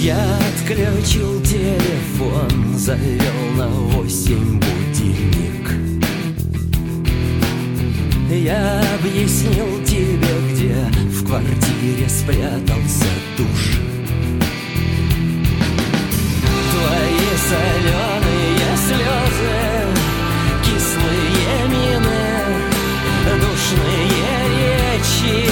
Я отключил телефон, завел на 8 будильник. Я объяснил тебе, где в квартире спрятался душ. Твои соленые слезы, кислые мины, душные речи.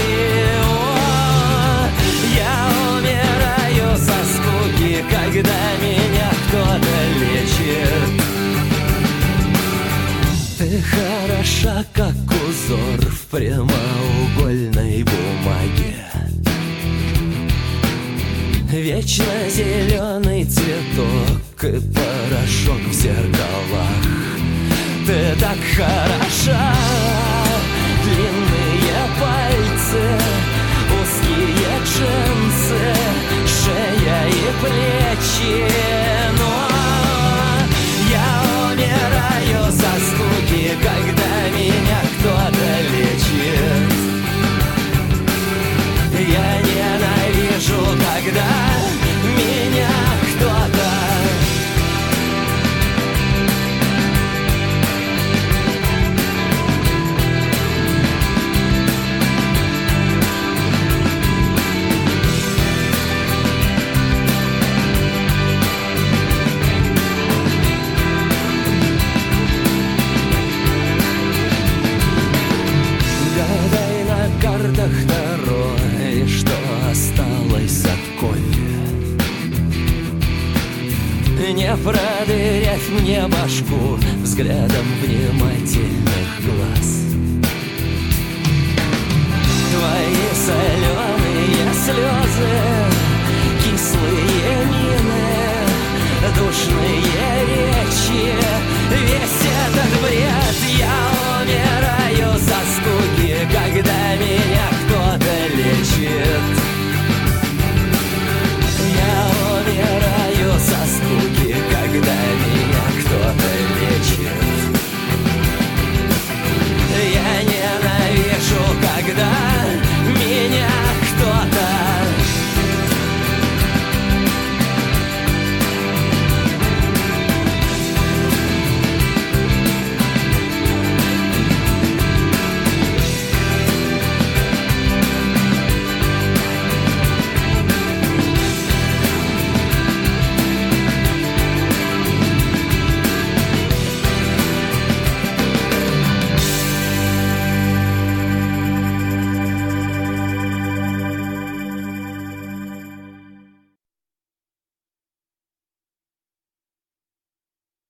О, я умираю со скуки, когда меня кто-то лечит. Ты хороша, как узор в прямоугольной бумаге. Вечно зеленый цветок и порошок в зеркалах. Ты так хороша, длинные пальцы, узкие джинсы, шея и плечи. Но я умираю со скуки, когда меня кто-то лечит. Я ненавижу, когда меня кто-то. Гадай на картах Таро, и что осталось от кофе. Не продырявь мне башку взглядом внимательных глаз. Твои соленые